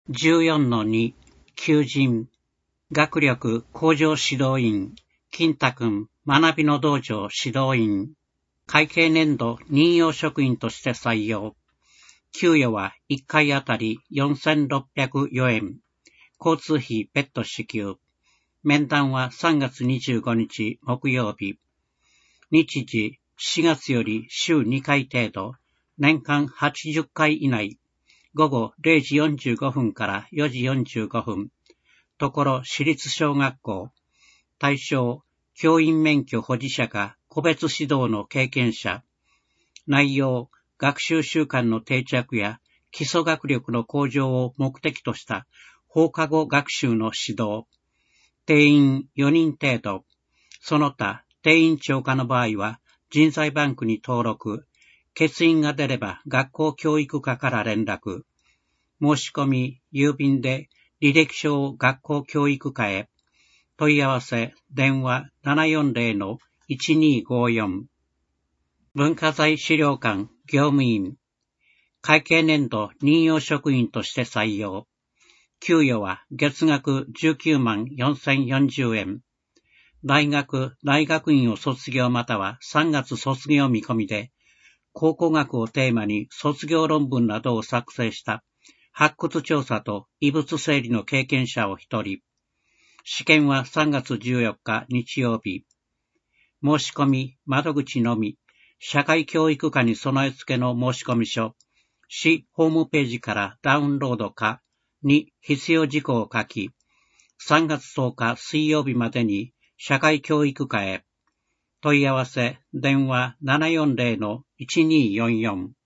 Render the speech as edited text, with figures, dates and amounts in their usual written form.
14-2 求人学力向上指導員金太くん学びの道場指導員会計年度任用職員として採用給与は1回あたり4604円交通費別途支給面談は3月25日木曜日日時4月より週2回程度年間80回以内午後0時45分から4時45分。ところ私立小学校。対象、教員免許保持者か個別指導の経験者。内容、学習習慣の定着や基礎学力の向上を目的とした放課後学習の指導。定員4人程度。その他、定員超過の場合は人材バンクに登録。欠員が出れば学校教育課から連絡。申し込み、郵便で履歴書を学校教育課へ。問い合わせ、電話 740-1254。文化財資料館業務員。会計年度任用職員として採用。給与は月額19万4040円。大学院を卒業または3月卒業見込みで、考古学をテーマに卒業論文などを作成した発掘調査と遺物整理の経験者を1人。試験は3月14日日曜日。申し込み、窓口のみ、社会教育課に備え付けの申込書、市ホームページからダウンロードかに必要事項を書き、3月10日水曜日までに社会教育課へ。問い合わせ、電話 740-1244。